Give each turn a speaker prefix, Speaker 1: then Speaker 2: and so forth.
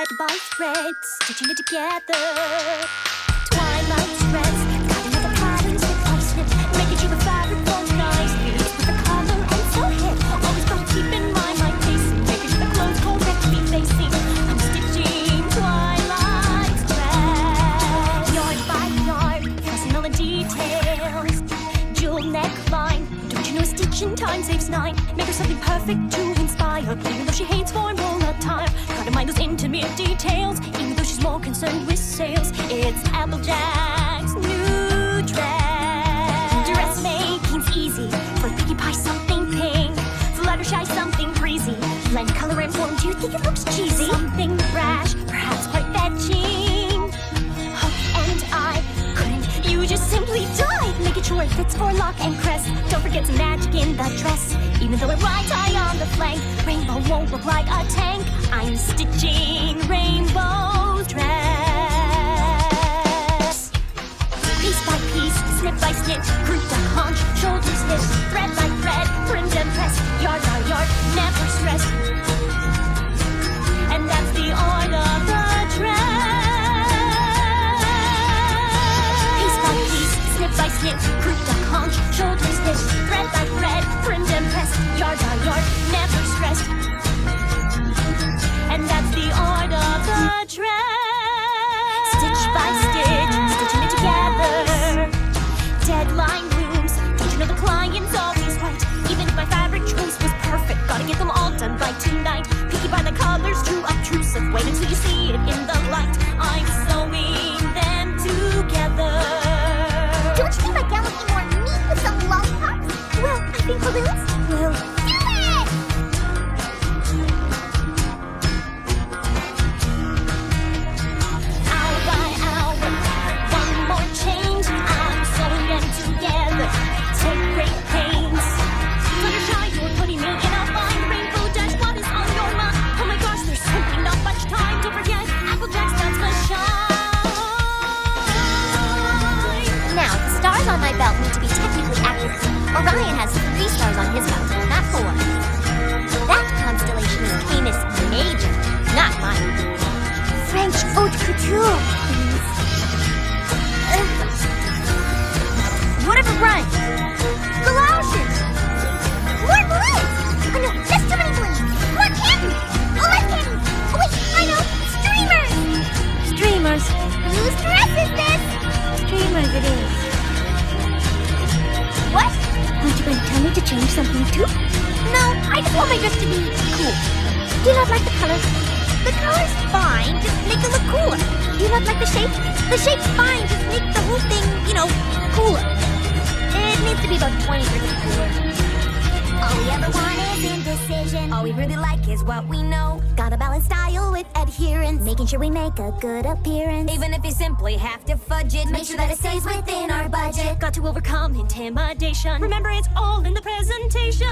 Speaker 1: thread by thread, stitching it together. Twilight threads, cutting out the patterns with by snip, making sure the fabric flows nicely with the color and so hip. Always got to keep in mind my pacing, making sure the clothes correctly facing. I'm stitching twilight threads, yard by yard, pressing all the details. Jewel neckline, don't you know stitching time saves 9? Make her something perfect to inspire, even though she hates formal attire. Gotta mind those intimate details, even though she's more concerned with sales. It's Applejack's new dress. Dressmaking's easy, for Pinkie Pie something pink, Fluttershy something breezy. Blend color and form, do you think it looks cheesy? Something brash, perhaps quite fetching. Hook and eye, couldn't you just simply die? Making sure it fits for lock and crest. Don't forget some magic in the dress, even though it rides high on the flank. Rainbow won't look like a tank. I'm stitching Rainbow's dress. Piece by piece, snip by snip, group to haunch, shoulders, hips, thread by thread, trimmed and pressed, yard by yard, never stressed. And that's the art of the dress. Piece by piece, snip by snip, group to haunch, shoulders, hips, thread by thread, trimmed and pressed, yard by yard, never stressed. And that's the art of the dress. Stitch by stitch, stitching it together. Deadline looms, don't you know the client's always right? Even if my fabric choice was perfect, gotta get them all done by tonight. Picky by the colors, too obtrusive, wait until you see it in the light. I'm sewing them together.
Speaker 2: Don't you think my gown would be more neat with some lollipops? Well, I think balloons will do it!
Speaker 1: Hour by hour, one more change. I'm sewing them together. Take great pains. Fluttershy, you're putting me in a bind. Rainbow Dash, what is on your mind? Oh my gosh, there's simply not much time. Don't forget, Applejack's that's the shine.
Speaker 2: Now, the stars on my belt need to be technically accurate. Orion has 3 stars on his belt, not 4. That constellation is Canis Major, not mine. French haute couture, please. Whatever rhymes. Galoshes. More balloons. Oh no, that's too many balloons. More candy. Oh, less candy. Oh wait, I know. Streamers.
Speaker 3: Streamers.
Speaker 2: Whose dress is this?
Speaker 3: Streamers it is.
Speaker 2: What?
Speaker 3: Aren't you going to tell me to change something too?
Speaker 2: No, I just want my dress to be cool.
Speaker 3: Do you not like the colors?
Speaker 2: The color's fine, just make it look cooler.
Speaker 3: Do you not like the shape?
Speaker 2: The shape's fine, just make the whole thing, cooler. It needs to be about 20% cooler. All we ever want is indecision. All we really like is what we know. Gotta balance style with adherence, making sure we make a good appearance.
Speaker 1: Even if you simply have to fudge it,
Speaker 2: Make sure that it stays within our budget.
Speaker 1: Got to overcome intimidation. Remember, it's all in the presentation.